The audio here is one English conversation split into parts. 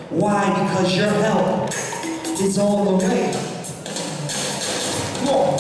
Why? Because your help is on the way. Come on.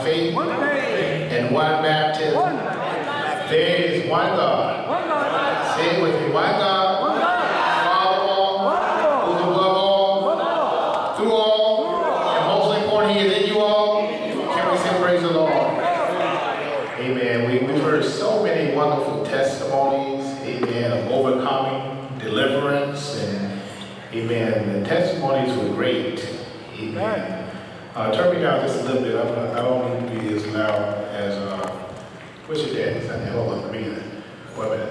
faith and one baptism. There is one God. Say it with me. One God. Father all. Who's above all. Through all. And most important, He is in you all. Can we say praise the Lord? Amen. We've heard so many wonderful testimonies. Amen. Of overcoming, deliverance, and amen. The testimonies were great. Amen. Turn me down just a little bit. I don't need to be as loud as, what's your dad? Hold on, let me get it. Wait a minute.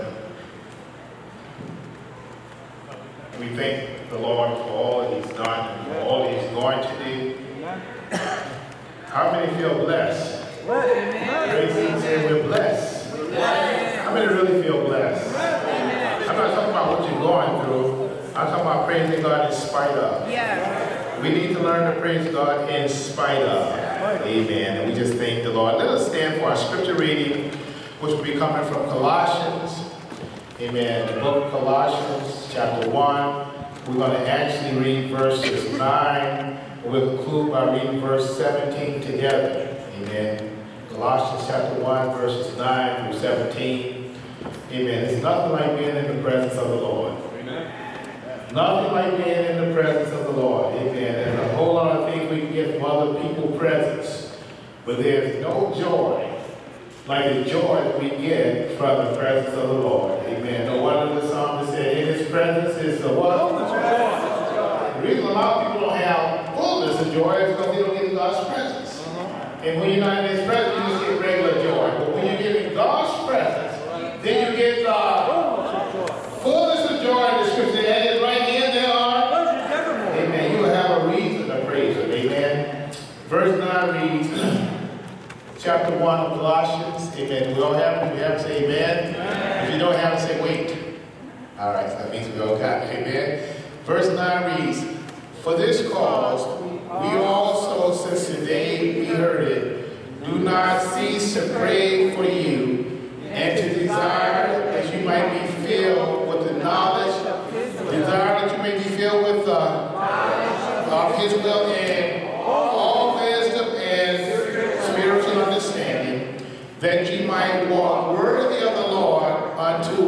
We thank the Lord for all that He's done and for all that He's going to do. How many feel blessed? Tracy said we're blessed. How many really feel blessed? I'm not talking about what you're going through. I'm talking about praising God in spite of. We need to learn to praise God in spite of. Amen. And we just thank the Lord. Let us stand for our scripture reading, which will be coming from Colossians. Amen. The book of Colossians, chapter 1. We're going to actually read verses 9. We'll conclude by reading verse 17 together. Amen. Colossians chapter 1, verses 9 through 17. Amen. It's nothing like being in the presence of the Lord. Nothing like being in the presence of the Lord. Amen. There's a whole lot of things we can get from other people's presence. But there's no joy like the joy that we get from the presence of the Lord. Amen. No wonder the psalmist said, in His presence is the what? The reason a lot of people don't have fullness of joy is because they don't get in God's presence. And when you're not in His presence, you just get regular joy. But when you get in God's presence, then you get the fullness of joy in the scripture. That is right here, there are. Amen. You will have a reason to praise Him. Amen. Verse 9 reads, chapter 1 of Colossians. Amen. We all have it. We have to say amen. If you don't have it, say wait. All right. So that means we all got it. Amen. Verse 9 reads, for this cause, we also, since the day we heard it, do not cease to pray for you and to desire that you might be filled with the knowledge, desire that you may be filled with of His will and all wisdom and spiritual understanding, that you might walk worthy of the Lord unto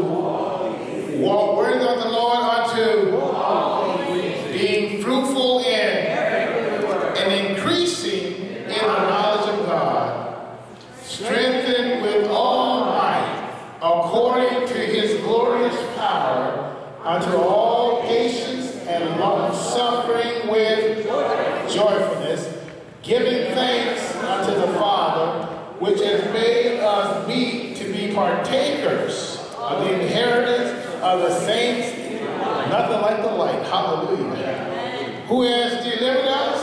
being fruitful and increasing in the knowledge of God, strengthened with all might, according to His glorious power, unto all patience and long-suffering with joyfulness, giving thanks unto the Father, which has made us meet to be partakers of the inheritance of the saints. Nothing like the light. Hallelujah. Who has delivered us?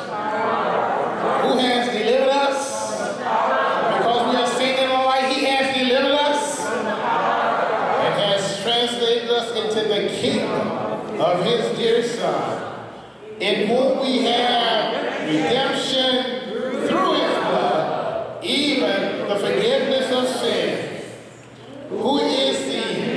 Who has delivered us? Because we are singing in the light, He has delivered us and has translated us into the kingdom of His dear Son, in whom we have redemption through His blood, even the forgiveness of sin. Who is the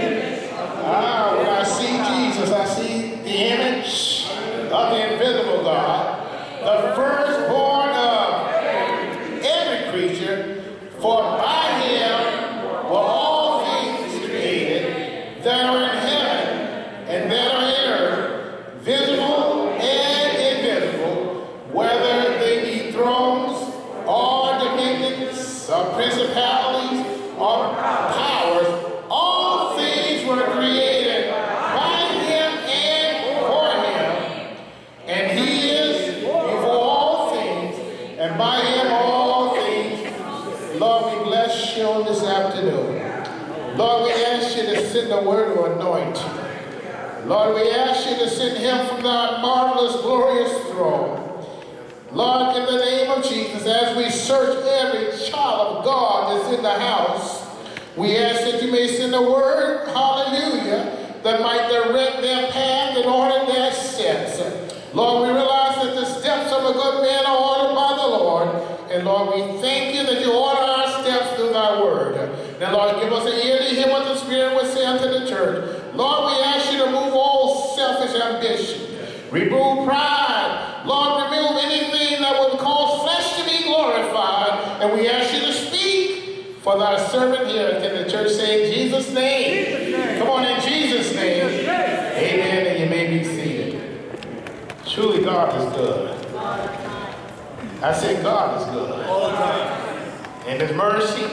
when I see Jesus, I see the image of the invisible God, the firstborn of every creature, for by Him were all things created that are in heaven and that are in earth, visible and invisible, whether they be thrones or dominions or principalities or powers. All things were created by Him and for Him, and He is before all things, and by Him all things. Lord, we bless You on this afternoon. Lord, we ask You to send the word of anointing. Lord, we ask You to send Him from Thy marvelous, glorious throne. Lord, in the name of Jesus, as we search every child of God that's in the house, we ask that You may send a word, hallelujah, that might direct their path and order their steps. Lord, we realize that the steps of a good man are ordered by the Lord. And Lord, we thank You that You order our steps through Thy word. Now, Lord, give us an ear to hear what the Spirit will say unto the church. Lord, we ask You to remove all selfish ambition. Remove pride. Lord, remove anything that would cause flesh to be glorified and we ask you to speak for thy servant here. Can the church say in Jesus' name? Jesus' name. Come on, in Jesus' name. Jesus' name. Amen, and you may be seated. Truly, God is good. I said God is good. All the time. And his mercy.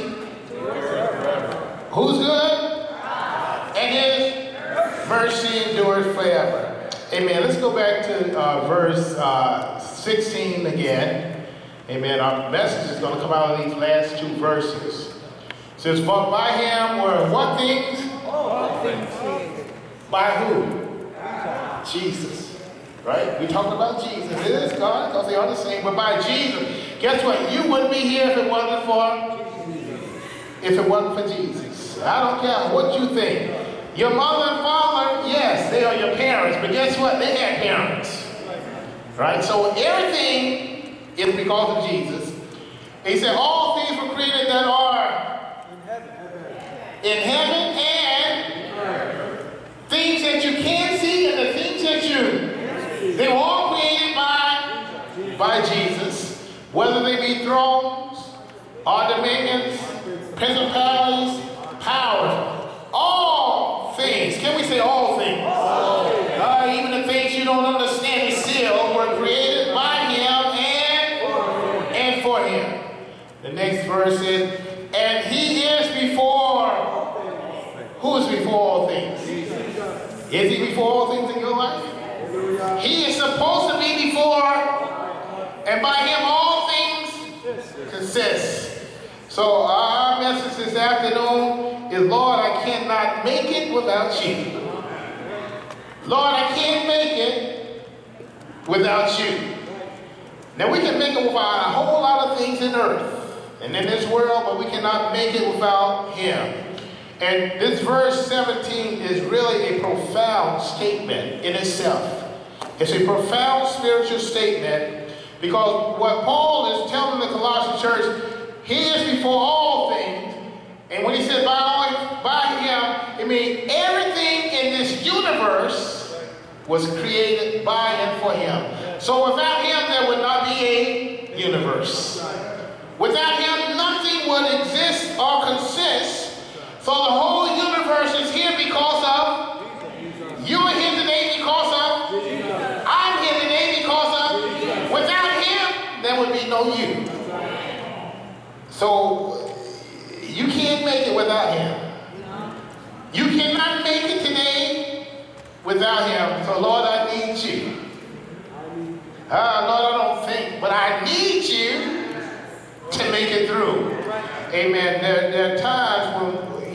Who's good? And his mercy endures forever. Amen. Let's go back to verse 16 again. Amen. Our message is going to come out of these last two verses. It says, for by him were what things? All things. By who? Jesus. Right? We're talking about Jesus. It is God, because they are the same. But by Jesus, guess what? You wouldn't be here if it wasn't for Jesus. I don't care what you think. Your mother and father, yes, they are your parents. But guess what? They had parents. Right? So everything is because of Jesus. He said all things were created that are in heaven and things that you can't see and the things that they were all created by Jesus, whether they be thrones or dominions, principalities, powers, all things. Can we say all things? Even the things you don't understand still were created by him and for him. The next verse is, and he is before. Who is before all things? Is he before all things in your life? He is supposed to be before, and by him all things consist. So our message this afternoon is, Lord, I cannot make it without you. Lord, I can't make it without you. Now we can make it without a whole lot of things in earth and in this world, but we cannot make it without him. And this verse 17 is really a profound statement in itself. It's a profound spiritual statement, because what Paul is telling the Colossian church, he is before all things. And when he said by him, it means everything in this universe was created by and for him. So without him, there would not be a universe. Without him, nothing would exist or consist. So the whole universe is here because of, you are here today because of, I'm here today because of, without him, there would be no you. So you can't make it without him. You cannot make it today without him. So Lord, I need you. Lord, I don't think, but I need you to make it through. Amen. There are times when,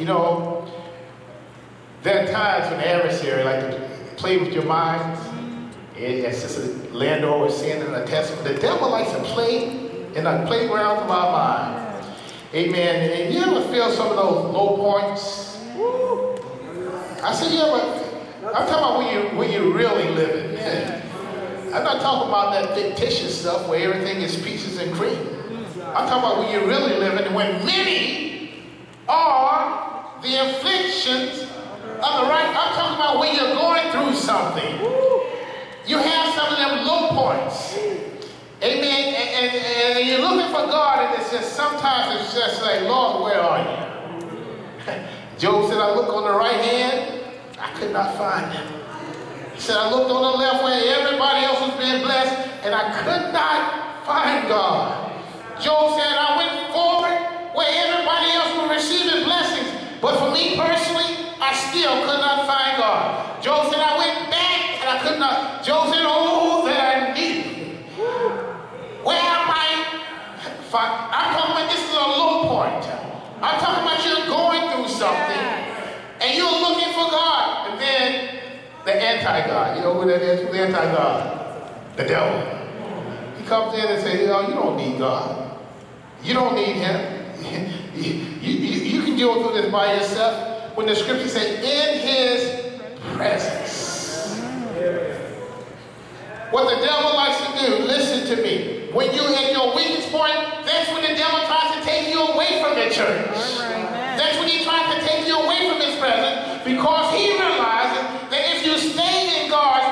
there are times when the adversary like to play with your minds. As Sister Landor was saying in the testament, the devil likes to play in the playgrounds of our mind. Amen. And you ever feel some of those low points? I said, I'm talking about when you really living. I'm not talking about that fictitious stuff where everything is peaches and cream. I'm talking about when you're really living, when many are the afflictions of the right. I'm talking about when you're going through something. You have some of them low points. Amen. And you're looking for God, and it's just sometimes it's just like, Lord, where are you? Job said, I look on the right hand, I could not find him. He said, I looked on the left where everybody else was being blessed, and I could not find God. Job said, I went forward where everybody else was receiving blessings, but for me personally, I still could not find God. Job said, I went back and I could not. Job said, oh, that I need. Where am I? I'm talking about, this is a low point. I'm talking about you're going through something and you're looking for God. And then the anti-God, you know who that is? The anti-God? The devil. He comes in and says, you don't need God. You don't need him. You can deal with this by yourself. When the scripture says, in his presence. What the devil likes to do, listen to me. When you're at your weakest point, that's when the devil tries to take you away from the church. That's when he tries to take you away from his presence, because he realizes that if you stay in God's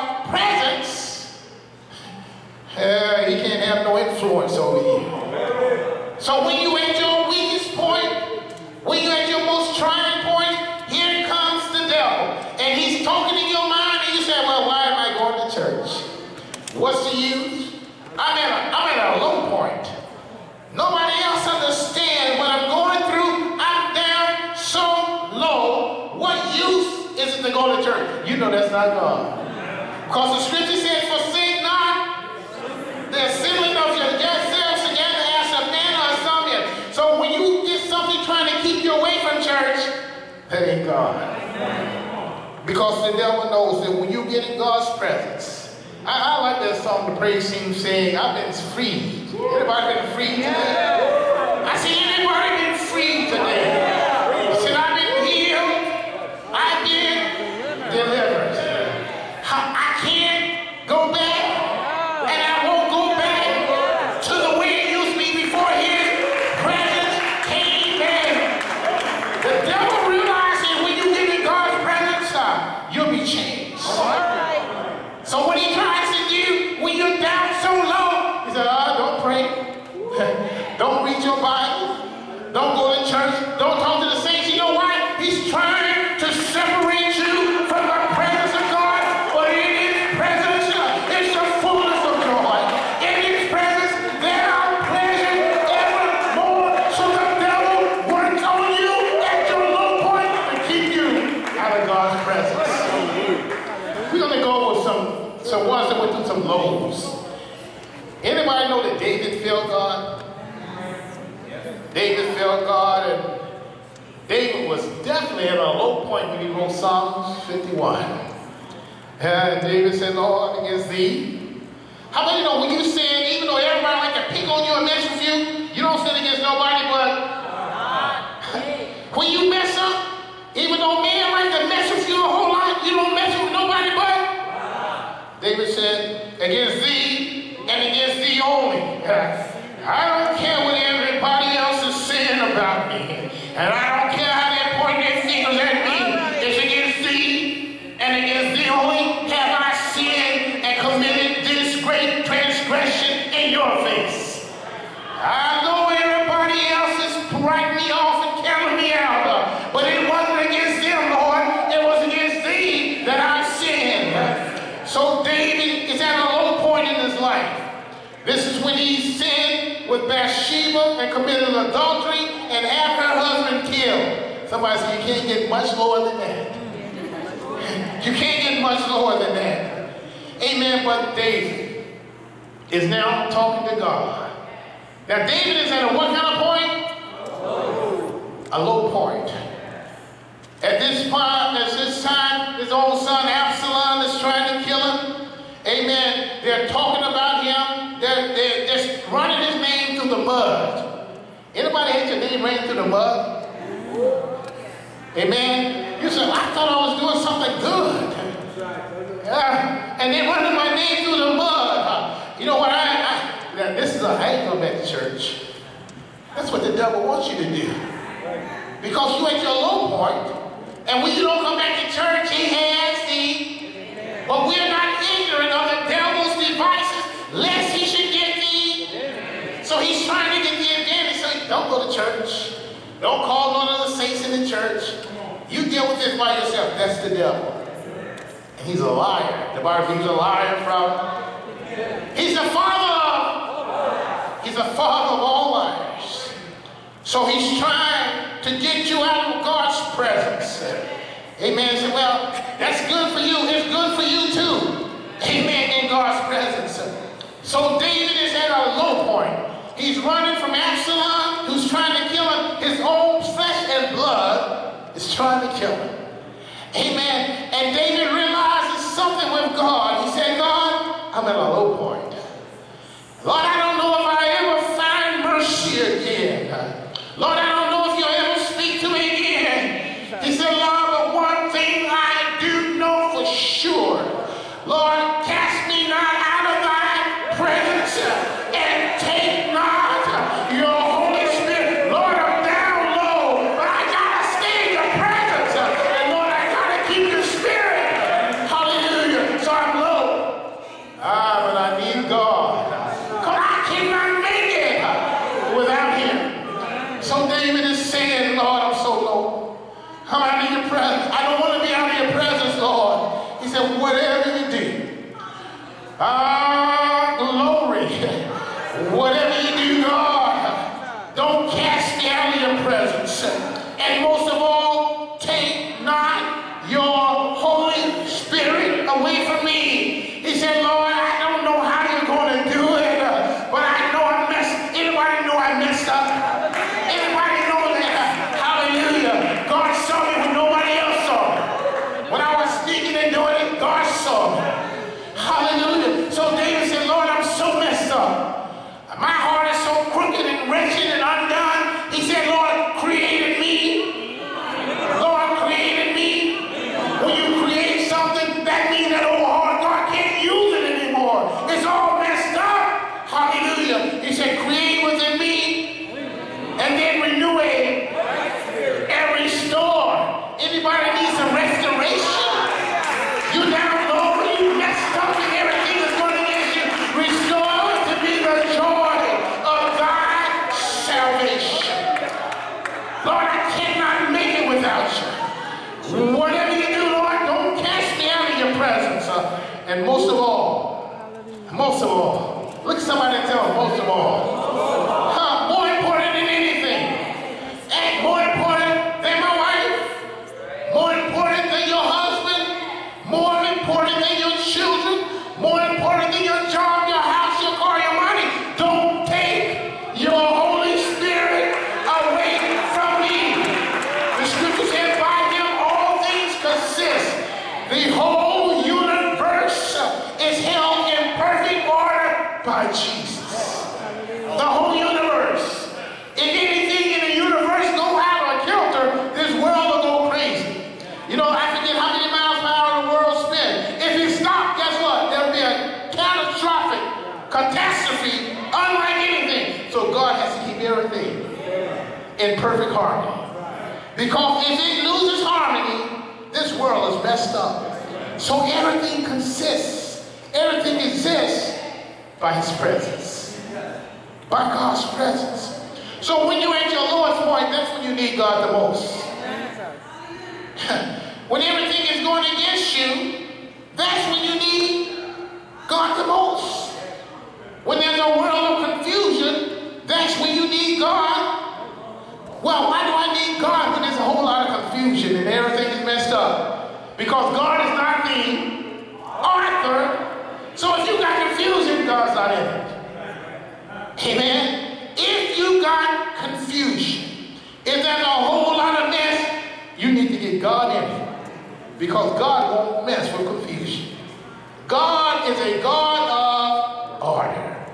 presence, he can't have no influence over you. So when you're at your weakest point, when you're at your most trying point, here comes the devil. And he's talking in your mind, and you say, well, why am I going to church? What's the use? I'm at a low point. Nobody else understands what I'm going through. I'm down so low. What use is it to go to church? You know that's not God. Because the scripture says, forsake not the assembling of yourselves together as a man or some. So when you get something trying to keep you away from church, that ain't God. Because the devil knows that when you get in God's presence, I like that song the praise team saying, I've been freed. Anybody been freed today? I said, anybody been freed today? I said, I've been healed. I've been delivered. I can't go back, and I won't go back to the way it used to be before his presence came in. The devil realizes when you get in God's presence, you'll be changed. So what he tries to do when you're down so low, he said, don't pray. Don't read your Bible. Don't go to church. Don't talk to the saints. You know why? He's trying to separate you from the presence of God. But in his presence, it's the fullness of joy. In his presence, there are pleasures evermore. So the devil works on you at your low point to keep you out of God's presence. We're going to go with some ones that went through some lows. Anybody know that David felt God? David felt God, and David was definitely at a low point when he wrote Psalms 51. And David said, Lord, against thee. How many know when you sin, even though everybody like to pick on you and mess with you, you don't sin against nobody but when you mess up, even though men like to mess with you a whole lot, you don't mess with nobody but David said, against thee and against thee only. I don't care what everybody else is saying about me. And I don't care how they're pointing their fingers at me. It's against thee and against thee only have I sinned and committed this great transgression in your face. I know everybody else is writing me off and counting me out. But it wasn't against them, Lord. It was against thee that I sinned. So David is at a low point in his life. This is when he sinned with Bathsheba and committed adultery and had her husband killed. Somebody said, you can't get much lower than that. You can't get much lower than that. Amen. But David is now talking to God. Now David is at a what kind of point? A low point. At this time, his own son Absalom is trying to kill him. Amen. They're talking about him. They're just running his name through the mud. Anybody had your name ran through the mud? Amen. You said, I thought I was doing something good. And they running my name through the mud. You know what? This is I ain't going back to church. That's what the devil wants you to do. Because you at your low point. And when you don't come back to church, he has thee. But we're not ignorant of the devil's devices, lest he should get thee. So he's trying to get the advantage. So don't go to church. Don't call one of the saints in the church. You deal with this by yourself. That's the devil. And he's a liar. The Bible says he's a liar from. He's the father of all liars. So he's trying to get you out of God's presence. Amen. Say, well, that's good for you. It's good for you too. Amen. In God's presence. So David is at a low point. He's running from Absalom, who's trying to kill him. His own flesh and blood is trying to kill him. Amen. And David realizes something with God. He said, God, I'm at a low point. Lord, I don't know if I ever find mercy again. Lord, I don't know if you'll ever speak to me again. He said, Lord, but one thing I do know for sure. Lord, cast me not out of thy presence and take not your Holy Spirit. Lord, I'm down low, but I gotta stay in your presence. And Lord, I gotta keep your spirit. Hallelujah. So I'm low. But I need God. Because I cannot make it without him. So David is saying, Lord, I'm so low. I'm out of your presence. I don't want to be out of your presence, Lord. He said, whatever you do. Glory. Whatever you do, God, don't cast me out of your presence. And most of all, take not your Holy Spirit away from me. He said, Lord, I don't know how you're going to do it, but I know I messed. Anybody know I messed up? Anybody know that? Hallelujah. God saw me when nobody else saw me. When I was sneaking and doing it, God saw me. Hallelujah. So David said, Lord, I'm so messed up. My heart is so crooked and wretched and undone. He said, Lord, created me. Lord created me. When you create something, that means that old heart, God can't use it anymore. It's all messed up. Hallelujah. He said, create within me and then renew it and restore. Anybody needs some restoration? You down low, you messed up and everything is going against you. Restore to be the joy of thy salvation. Lord, I cannot make it without you. Whatever you do, Lord, don't cast me out of your presence. And most of all, look at somebody and tell them, most of all, more important than anything, and more important than my wife, more important than your husband, more important than your children, more important than your job, your house, your car, your money. Don't take your Holy Spirit away from me. The scripture says, by him all things consist. The whole universe is held in perfect order by Jesus. The whole universe. If anything in the universe go out of kilter, this world will go crazy. You know, I forget how many miles per hour the world spins. If it stopped, guess what? There'll be a catastrophic catastrophe unlike anything. So God has to keep everything in perfect harmony. Because if it loses harmony, this world is messed up. So everything consists, everything exists by his presence. By God's presence. So when you're at your lowest point, that's when you need God the most. When everything is going against you, that's when you need God the most. When there's a world of confusion, that's when you need God. Well, why do I need God when there's a whole lot of confusion and everything is messed up? Because God is not the author. So if you got confusion, God's not in it. Amen? If you got confusion, if there's a whole lot of mess, you need to get God in it. Because God won't mess with confusion. God is a God of order.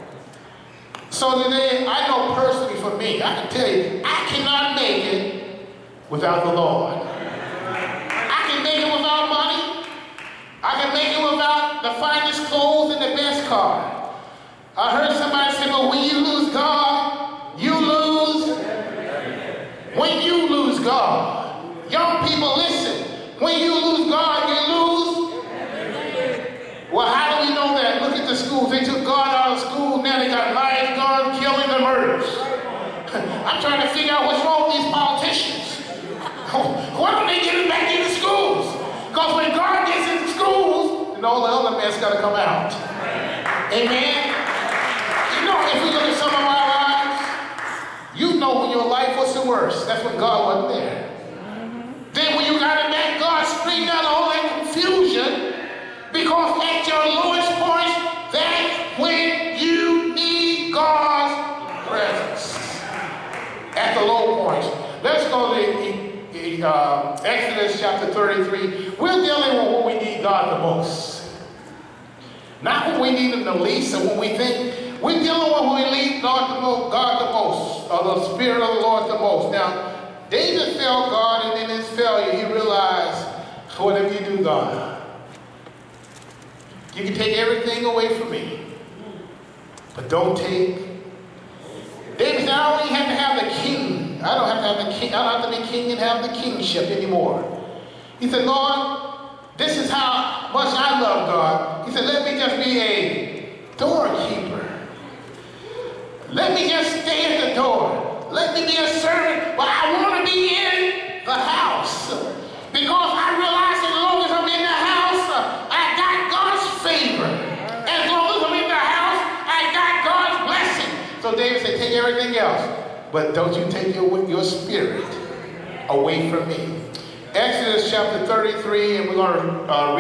So today, I know personally for me, I can tell you, I cannot make it without the Lord. I can make it without money. I can make it without the finest clothes and the best car. I heard somebody say, well, when you lose God, you lose. When you lose God, young people, listen. When you lose God, you lose. Well, how do we know that? Look at the schools. They took God out of school. Now they got lions, guns, killing, and murders. I'm trying to figure out what's wrong with these politicians. Why don't they get it back into schools? Because when God gets into schools, then all the other mess got to come out. Amen? You know, if we look at some of our lives, you know when your life was the worst. That's when God wasn't there. Then when you got to make God straighten out all that confusion, because at your lowest point, that's when you need God's presence. At the low point. Let's go to Exodus chapter 33. We're dealing with when we need God the most. Not when we need him the least, and when we think. We're dealing with when we need God the most, or the Spirit of the Lord the most. Now, David felt God, and in his failure, he realized, whatever you do, God, you can take everything away from me, but don't take. David said, I don't even have to have the king. I don't have to have the king. I don't have to be king and have the kingship anymore. He said, Lord, this is how much I love God. He said, let me just be a doorkeeper. Let me just stay at the door. Let me be a servant, but I want to be in the house. Because I realize as long as I'm in the house, I got God's favor. As long as I'm in the house, I got God's blessing. So David said, take everything else, but don't you take your spirit away from me. Exodus chapter 33, and we're going to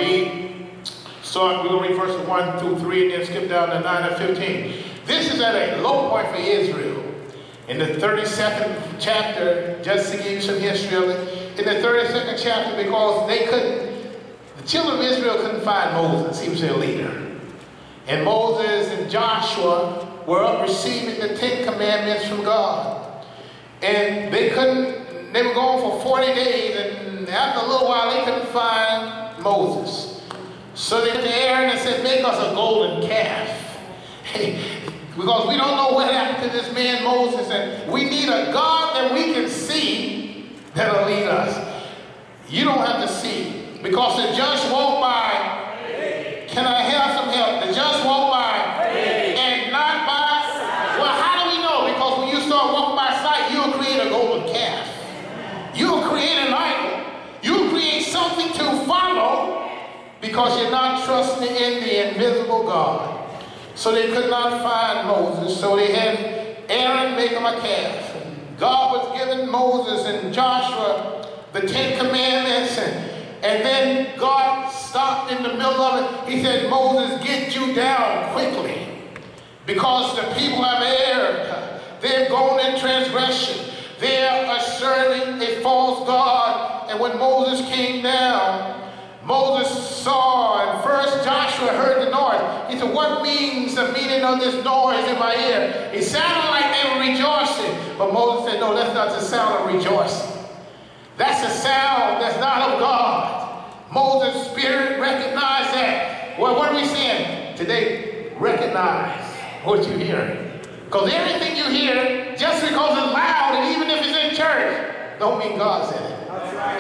we're going to read verses 1 through 3, and then skip down to 9 and 15. This is at a low point for Israel. In the 32nd chapter, just to give you some history of it, in the 32nd chapter, because the children of Israel couldn't find Moses. He was their leader. And Moses and Joshua were up receiving the 10 commandments from God. And they were gone for 40 days, and after a little while, they couldn't find Moses. So they went to Aaron and said, make us a golden calf. Because we don't know what happened to this man Moses, and we need a God that we can see that'll lead us. You don't have to see, because the just walk by. Can I have some help? The just walk by and not by. Well, how do we know? Because when you start walking by sight, you'll create a golden calf. You'll create an idol. You'll create something to follow because you're not trusting in the invisible God. So they could not find Moses, so they had Aaron make him a calf. God was giving Moses and Joshua the 10 commandments, and then God stopped in the middle of it. He said, Moses, get you down quickly, because the people have erred. They're going in transgression. They're asserting a false God. And when Moses came down, Moses saw, and first Joshua heard the noise. He said, what means the meaning of this noise in my ear? It sounded like they were rejoicing. But Moses said, no, that's not the sound of rejoicing. That's a sound that's not of God. Moses' spirit recognized that. Well, what are we saying today? Recognize what you're hearing. Because everything you hear, just because it's loud, and even if it's in church, don't mean God's in it.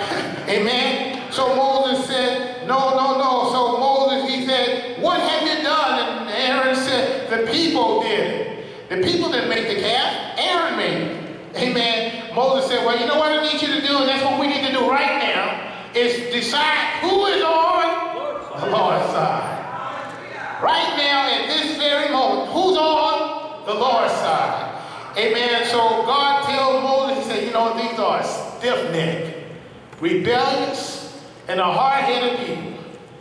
Amen? So Moses said, no. So Moses, he said, what have you done? And Aaron said, the people did. The people didn't make the calf. Aaron made it. Amen? Moses said, well, you know what I need you to do, and that's what we need to do right now, is decide who is on the Lord's side. Right now, at this very moment, who's on the Lord's side? Amen? So God tells Moses, he said, you know, these are stiff-necked, rebellious, and a hard-headed people.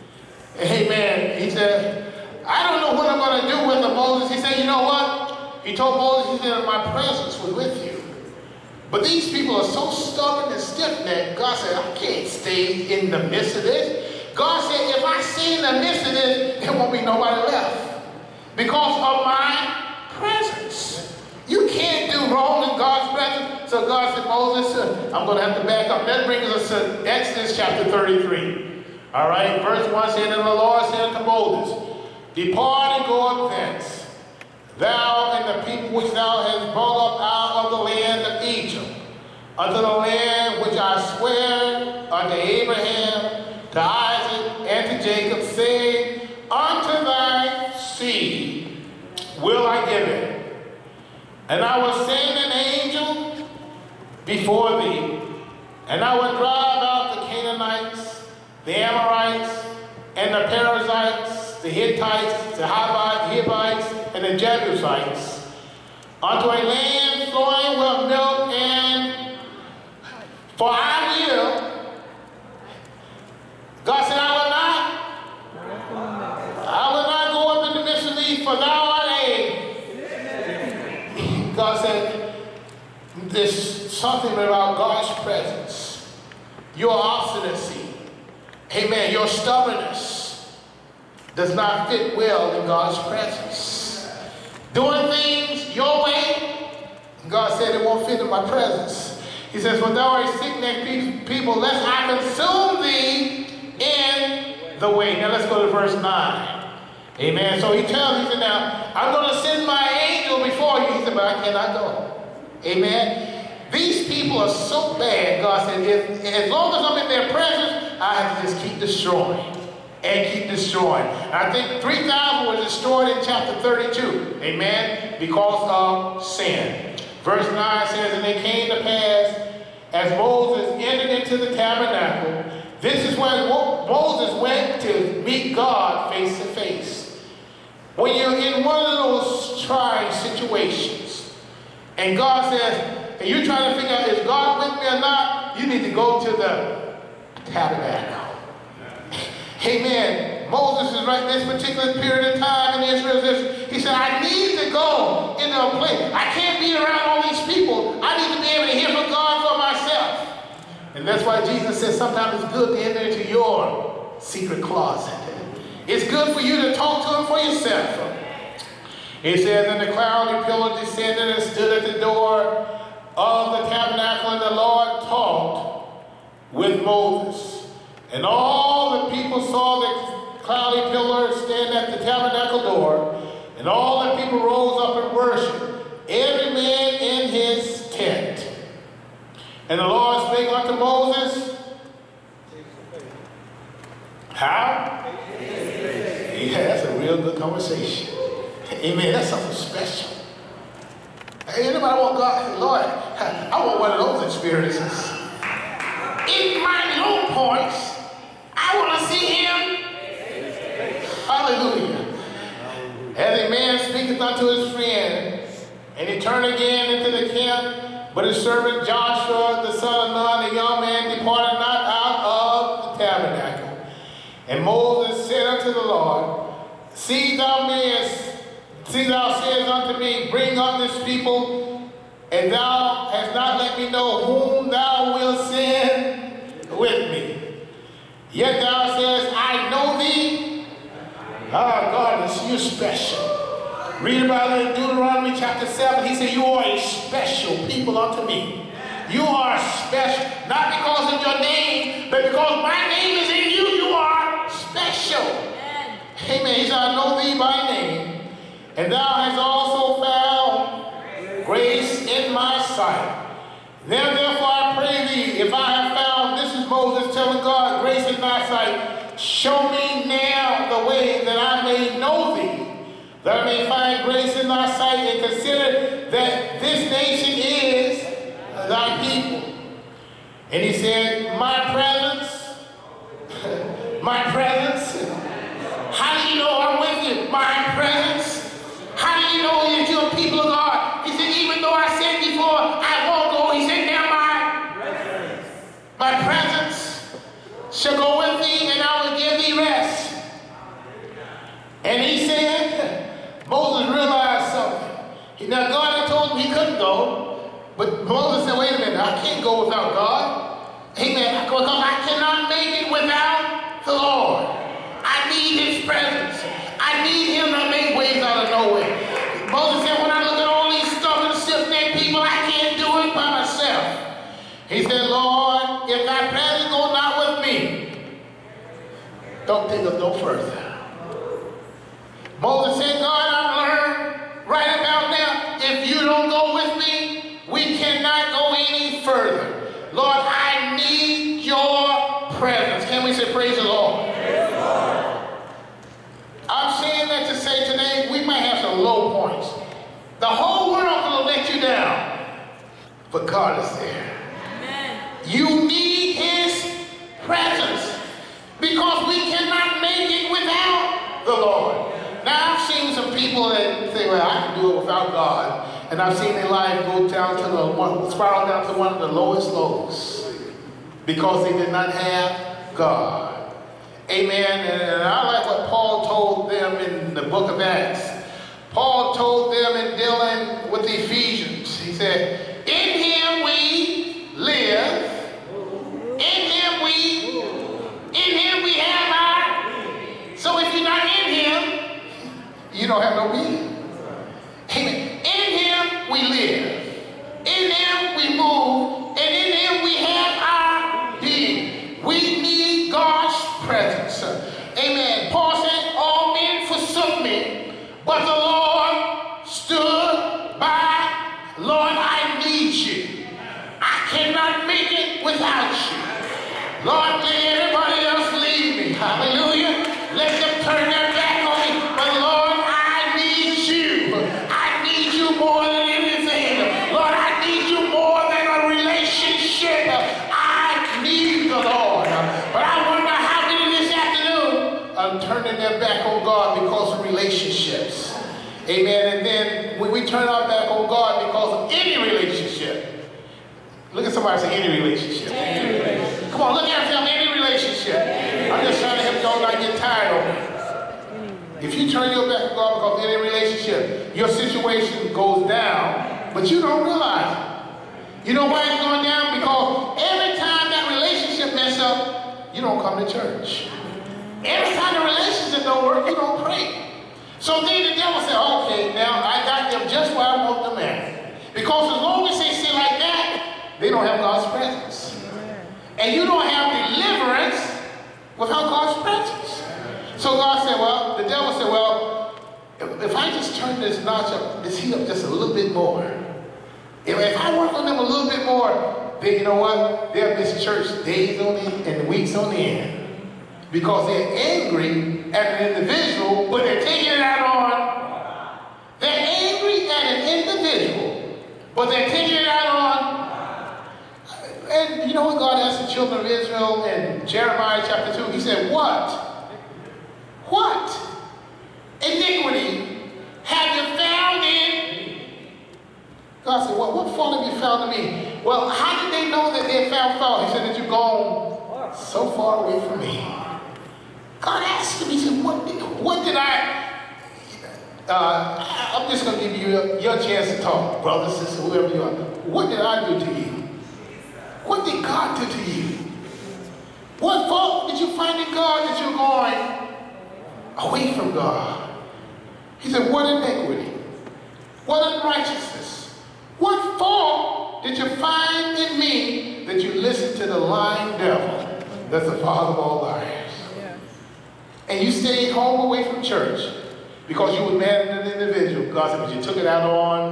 Amen. He said, I don't know what I'm going to do with them, Moses. He said, you know what? He told Moses, he said, my presence was with you. But these people are so stubborn and stiff-necked, God said, I can't stay in the midst of this. God said, if I stay in the midst of this, there won't be nobody left. Because of my presence. You can't do wrong in God's presence. So God said, Moses, I'm going to have to back up. That brings us to Exodus chapter 33. All right, verse 1 said, and the Lord said unto Moses, depart and go up thence, thou and the people which thou hast brought up out of the land of Egypt, unto the land which I swear unto Abraham, to Isaac, and to Jacob, saying, unto thy seed will I give it. And I will send an angel before thee, and I will drive out the Canaanites, the Amorites, and the Perizzites, the Hittites, the Hivites, and the Jebusites, unto a land flowing with milk and for I will. God said, I will not go up in the midst of thee, for thou art a. God said, there's something about God's presence. Your obstinacy, amen, your stubbornness does not fit well in God's presence. Doing things your way, God said it won't fit in my presence. He says, for thou art stiff-necked people, lest I consume thee in the way. Now let's go to verse 9. Amen. So he tells, he said, now, I'm going to send my angel before you. He said, but I cannot go. Amen. These people are so bad, God said, as long as I'm in their presence, I have to just keep destroying and keep destroying. And I think 3,000 were destroyed in chapter 32. Amen. Because of sin. Verse 9 says, and it came to pass, as Moses entered into the tabernacle, this is when Moses went to meet God face to face. When you're in one of those trying situations, and God says, and you're trying to figure out, is God with me or not? You need to go to the tabernacle. Amen. Moses is right this particular period of time in Israel. He said, I need to go into a place. I can't be around all these people. I need to be able to hear from God for myself. And that's why Jesus says sometimes it's good to enter into your secret closet. It's good for you to talk to him for yourself. He says, and the cloudy pillar descended and stood at the door of the tabernacle, and the Lord talked with Moses. And all the people saw the cloudy pillar stand at the tabernacle door, and all the people rose up and worshiped, every man in his tent. And the Lord spake unto Moses, how? Yeah, that's a real good conversation. Amen. That's something special. Hey, anybody want God? Lord, I want one of those experiences. In my low points, I want to see him. Hallelujah. As a man speaketh unto his friend, and he turned again into the camp, but his servant Joshua, the son of Nun, the young man, departed not out of the tabernacle. And Moses said unto the Lord, See thou sayest unto me, bring up this people, and thou hast not let me know whom thou wilt send with me. Yet thou sayest, I know thee. Ah, God, you're special. Read about it in Deuteronomy chapter 7. He said, you are a special people unto me. You are special, not because of your name, but because my name is in you. You are special. Amen. He said, I know thee by name, and thou hast also found grace in my sight. Now therefore I pray thee, if I have found, this is Moses telling God, grace in thy sight, show me now the way that I may know thee, that I may find grace in thy sight, and consider that this nation is thy people. And he said, my presence, how do you know I'm with you? My presence. How do you know that you're a people of God? He said, even though I said before, I won't go. He said, now my presence shall go with thee, and I will give thee rest. And he said, Moses realized something. Now God had told him he couldn't go, but Moses said, wait a minute, I can't go without God. Amen. Because I cannot make it without the Lord. I need his presence. I need him to make ways out of no way. Moses said, when I look at all these stubborn, stiff-necked people, I can't do it by myself. He said, Lord, if thy presence go not with me, don't take us no further. Moses said, God, I've learned right about now, if you don't go with me, we cannot go any further. Lord, I need your presence. Can we say praise the Lord? Praise the Lord. I'm saying that to say today, we might have some low points. The whole world will let you down, but God is there. Amen. You need his presence, because we cannot make it without the Lord. Now, I've seen some people that say, well, I can do it without God. And I've seen their life go down to spiral down to one of the lowest lows, because they did not have God. Amen. And I like what Paul told them in the book of Acts. Paul told them in dealing with the Ephesians. He said, in him we live. In him we have our. So if you're not in him, you don't have no being. Amen. In him we live. In him we move. And in him we have our being. We need God's presence. Amen. Paul said, all men forsook me, but the Lord stood by. Lord, I need you. Amen. And then when we turn our back on God because of any relationship, look at somebody and say any relationship. Any relationship. Come on, look at them, any relationship. I'm just trying to help y'all not get tired of it. If you turn your back on God because of any relationship, your situation goes down, but you don't realize it. You know why it's going down? Because every time that relationship messes up, you don't come to church. Every time the relationship don't work, you don't pray. So then the devil said, okay, now I got them just where I want them at. Because as long as they sit like that, they don't have God's presence. And you don't have deliverance without God's presence. So God said, well, the devil said, well, if I just turn this notch up, this heat up just a little bit more, if I work on them a little bit more, then you know what? They'll miss church days on end and weeks on end. Because they're angry at an individual, but they're taking it out on. They're angry at an individual, but they're taking it out on. And you know what God asked the children of Israel in Jeremiah chapter 2? He said, what? What iniquity have you found in me? God said, well, what fault have you found in me? Well, how did they know that they had found fault? He said that you've gone so far away from me. God asked him, he said, what did I'm just going to give you your chance to talk, brother, sister, whoever you are. What did I do to you? What did God do to you? What fault did you find in God that you're going away from God? He said, what iniquity? What unrighteousness? What fault did you find in me that you listened to the lying devil that's the father of all liars? And you stayed home away from church because you were mad at an individual. God said, but you took it out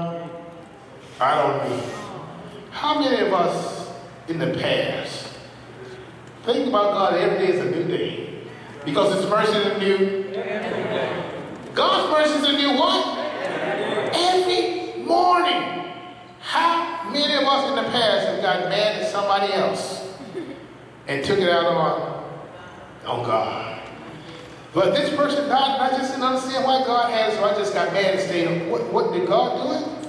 on me. How many of us in the past think about God every day is a new day? Because His mercy is new. God's mercy is new what? Every morning. How many of us in the past have gotten mad at somebody else and took it out on God? But this person died, and I just didn't understand why God had it, so I just got mad and stayed. What did God do it?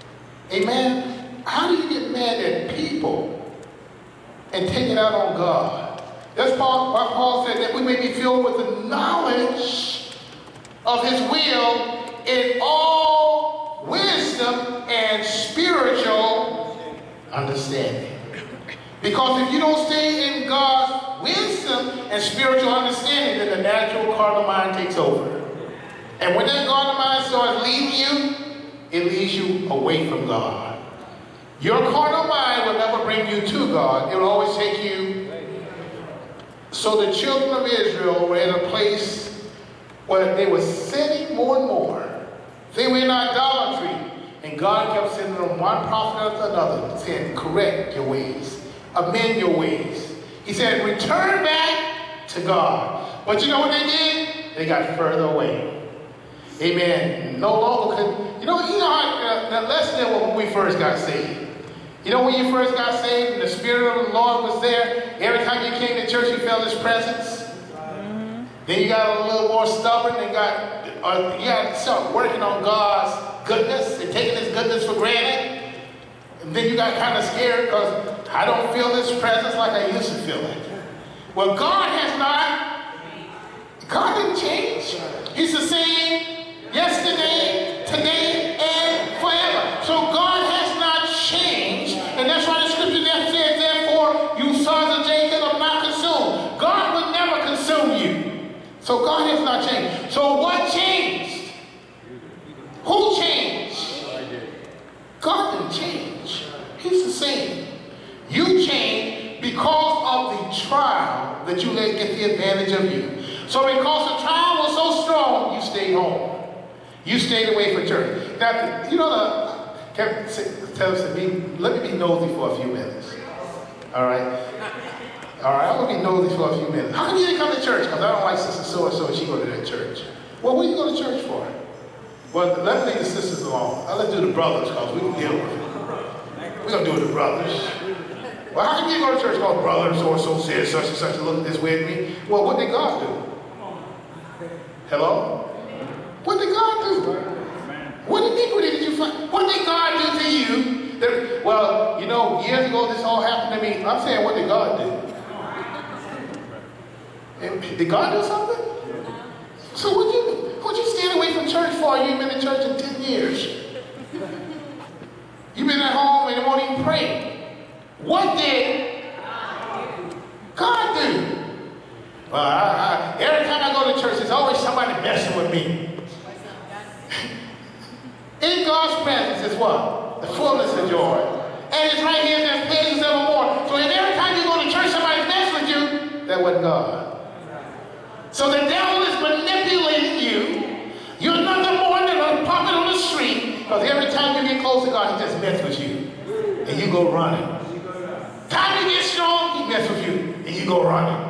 Amen. How do you get mad at people and take it out on God? That's why Paul said that we may be filled with the knowledge of His will in all wisdom and spiritual understanding. Because if you don't stay in God's wisdom and spiritual understanding, then the natural carnal mind takes over. And when that carnal mind starts leading you, it leads you away from God. Your carnal mind will never bring you to God. It will always take you. So the children of Israel were in a place where they were sinning more and more. They were in idolatry. And God kept sending them one prophet after another, saying, correct your ways. Amend your ways. He said, return back to God. But you know what they did? They got further away. Amen. No longer could. You know how the lesson there was when we first got saved. You know when you first got saved and the Spirit of the Lord was there, every time you came to church you felt His presence. Then you got a little more stubborn and you had to start working on God's goodness and taking His goodness for granted. And then you got kind of scared because I don't feel His presence like I used to feel it. Well, God didn't change. He's the same yesterday, today, and forever. So God has not changed. And that's why the scripture there says, therefore, you sons of Jacob are not consumed. God would never consume you. So God has not changed. So what changed? Who changed? God didn't change. He's the same. You changed because of the trial that you let get the advantage of you. So because the trial was so strong, you stayed home. You stayed away from church. Now, you know, let me be nosy for a few minutes. All right? All right, I'm going to be nosy for a few minutes. How come you didn't come to church? Because I don't like sister so-and-so and she go to that church. Well, what do you go to church for? Well, let's leave the sisters alone. Let's do the brothers because we can deal with it. We're going to do it the brothers. Well, how come you go to church called brothers or so said such and such and look this way at me? Well, what did God do? Hello? What did God do? What iniquity did you find? What did God do to you? Well, you know, years ago this all happened to me. I'm saying, what did God do? Did God do something? So what'd you stand away from church for? You've been in church in 10 years. You've been at home and you won't even pray. What did God do? Well, every time I go to church, there's always somebody messing with me. In God's presence is what? The fullness of joy. And it's right here, there's pleasures evermore. So if every time you go to church, somebody's messing with you, that wasn't God. So the devil is manipulating you. You're nothing more than a puppet on the street, because every time you get close to God, he just messes with you. And you go running. Time you get strong, he messes with you. And you go running.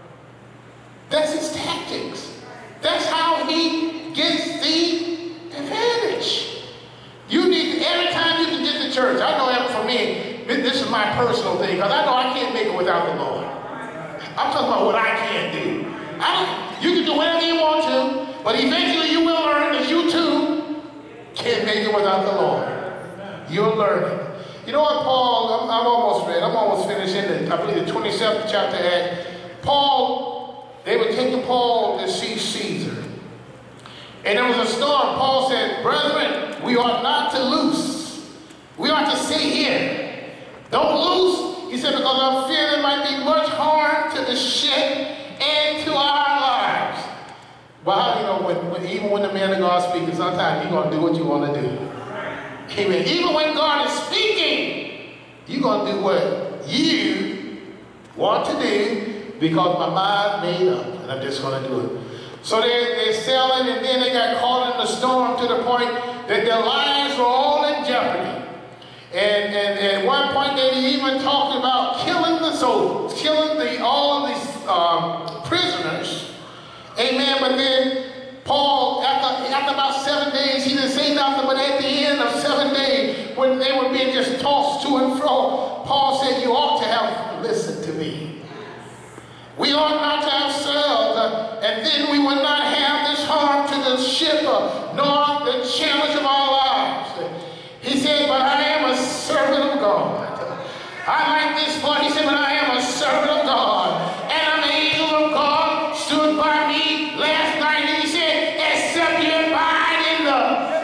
That's his tactics. That's how he gets the advantage. You need, every time you can get to church, I know that for me, this is my personal thing, because I know I can't make it without the Lord. I'm talking about what I can't do. You can do whatever you want to, but eventually you will learn that you too can't make it without the Lord. You'll learn it. You know what, Paul, I'm almost finished in I believe the 27th chapter of Acts. Paul, they were taking Paul to see Caesar. And there was a storm. Paul said, brethren, we ought not to loose. We ought to stay here. Don't loose. He said, because I fear there might be much harm to the ship and to our lives. Well, you know, even when the man of God speaks, sometimes you're going to do what you want to do. Amen. Even when God is speaking, you're going to do what you want to do, because my mind made up, and I'm just going to do it. So they're sailing, and then they got caught in the storm to the point that their lives were all in jeopardy. And at one point they even talked about killing the soldiers, killing all of these prisoners. Amen. But then Paul, after about 7 days, he didn't say nothing, but at the end of 7 days, when they were being just tossed to and fro, Paul said, you ought to have listened to me. We ought not to have sailed, and then we would not have this harm to the ship, nor the challenge of our lives. He said, but I am a servant of God. I like this part. He said, but I am a servant of God. And an angel of God stood by me last night, and he said, except you abide in the...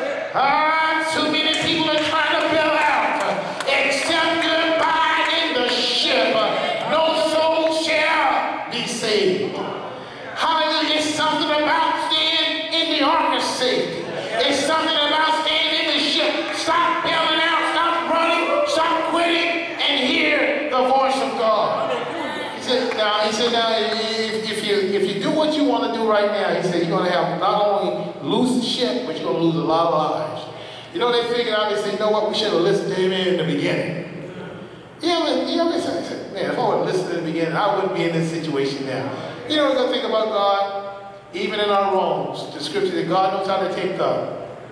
too many people are trying to bail out. Except you abide in the ship, no soul shall be saved. Hallelujah. It's something about staying in the ark of safety. It's something about staying in the ship. Stop bailing out, stop running, stop quitting, and hear the voice of God. He said, now, if you do what you want to do right now, he said, you're going to have not only lose the ship, but you're going to lose a lot of lives. You know, they figured out, they said, you know what, we should have listened to him in the beginning. You know, said, man, if I would have listened in the beginning, I wouldn't be in this situation now. You know, we're going to think about God, even in our wrongs. The scripture that God knows how to take them.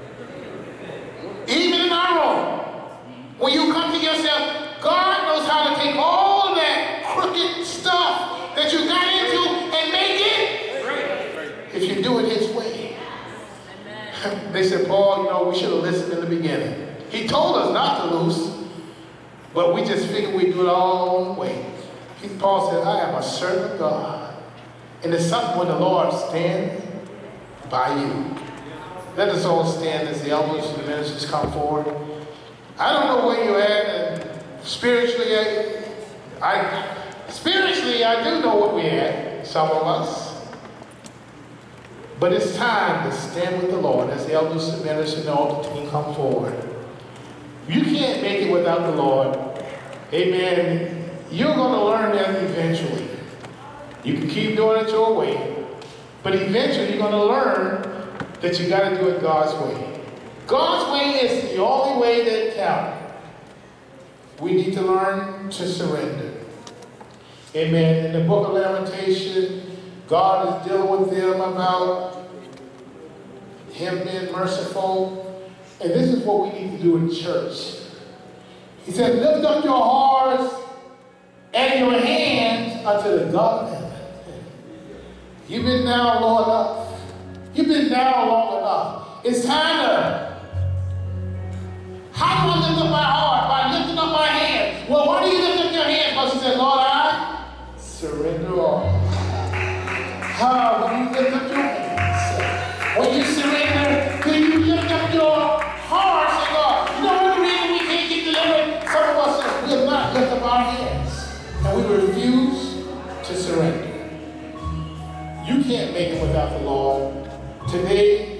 Even in our wrong, when you come to yourself, God knows how to take all that crooked stuff that you got into and make it right if you do it his way. They said, Paul, you know, we should have listened in the beginning. He told us not to loose, but we just figured we'd do it our own way. Paul said, I am a servant of God. And it's something when the Lord stands by you. Let us all stand as the elders and the ministers come forward. I don't know where you're at, and spiritually, I do know what we're at, some of us. But it's time to stand with the Lord as the elders and ministers and all the team come forward. You can't make it without the Lord. Amen. You're going to learn that eventually. You can keep doing it your way, but eventually you're going to learn that you got to do it God's way. God's way is the only way that counts. We need to learn to surrender. Amen. In the book of Lamentation, God is dealing with them about him being merciful. And this is what we need to do in church. He said, lift up your hearts and your hands unto the God of heaven. You've been down low enough. You've been down long enough. It's time to How do I lift up my heart? By lifting up my hands. Well, why do you lift up your hands? Because he said, Lord, I surrender all. How do you lift up your hands? When you surrender, then you lift up your heart. Say, Lord, you know what the reason we can't get delivered? Some of us will not lift up our hands. And we refuse to surrender. You can't make it without the Lord. Today,